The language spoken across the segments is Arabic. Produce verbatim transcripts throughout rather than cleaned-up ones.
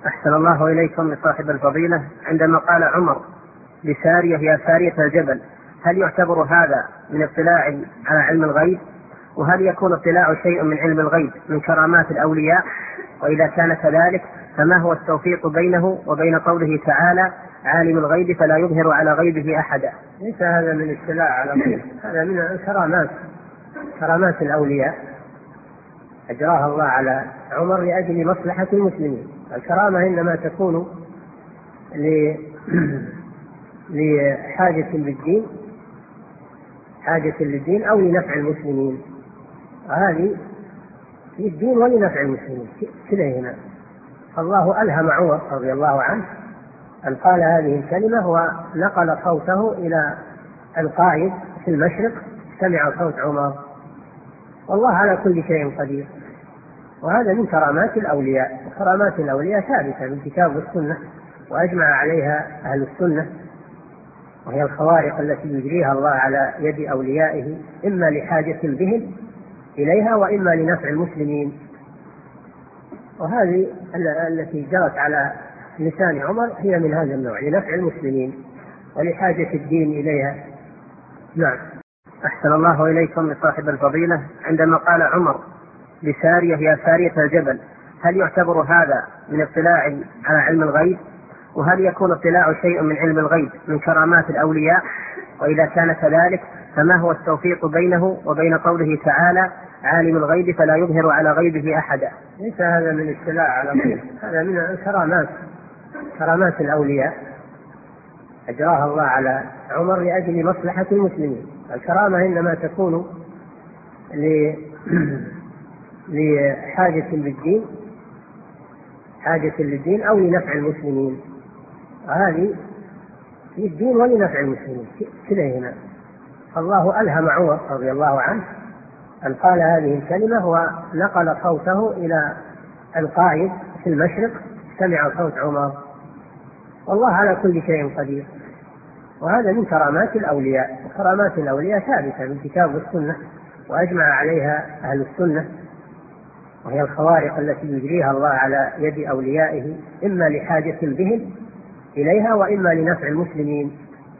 أحسن الله إليكم لصاحب الفضيلة، عندما قال عمر لسارية يا سارية الجبل، هل يعتبر هذا من اطلاع على علم الغيب؟ وهل يكون اطلاع شيء من علم الغيب من كرامات الأولياء؟ وإذا كان كذلك فما هو التوفيق بينه وبين قوله تعالى عالم الغيب فلا يظهر على غيبه أحدا؟ ليس هذا من اطلاع على الغيب، هذا من الكرامات، كرامات الأولياء أجراها الله على عمر لأجل مصلحة المسلمين. الكرامة إنما تكون لحاجة للدين حاجة للدين أو لنفع المسلمين، هذه للدين ولنفع المسلمين كليهما. الله ألهم عمر رضي الله عنه أن قال هذه الكلمة ونقل صوته إلى القائد في المشرق، سمع صوت عمر، والله على كل شيء قدير. وهذا من كرامات الأولياء، وكرامات الأولياء ثابتة بالكتاب والسنة وأجمع عليها أهل السنة، وهي الخوارق التي يجريها الله على يد أوليائه إما لحاجة بهم إليها وإما لنفع المسلمين. وهذه التي جرت على لسان عمر هي من هذا النوع، لنفع المسلمين ولحاجة الدين إليها. نعم. أحسن الله إليكم لصاحب الفضيلة، عندما قال عمر لسارية يا سارية الجبل، هل يعتبر هذا من اطلاع على علم الغيب؟ وهل يكون اطلاع شيء من علم الغيب من كرامات الأولياء؟ وإذا كان كذلك فما هو التوفيق بينه وبين قوله تعالى عالم الغيب فلا يظهر على غيبه أحدا؟ ليس هذا من اطلاع على الغيب، هذا من الكرامات، كرامات الأولياء أجراها الله على عمر لأجل مصلحة المسلمين. الكرامة إنما تكون لحاجة للدين حاجة للدين أو لنفع المسلمين، هذه للدين ولنفع المسلمين كليهما. الله ألهم عمر رضي الله عنه أن قال هذه الكلمة ونقل صوته إلى القائد في المشرق، سمع صوت عمر، والله على كل شيء قدير. وهذا من كرامات الأولياء، وكرامات الأولياء ثابتة بالكتاب والسنة وأجمع عليها أهل السنة، وهي الخوارق التي يجريها الله على يد أوليائه إما لحاجة بهم إليها وإما لنفع المسلمين.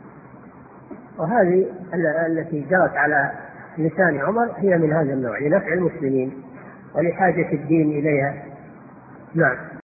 وهذه التي جرت على لسان عمر هي من هذا النوع، لنفع المسلمين ولحاجة الدين إليها. نعم.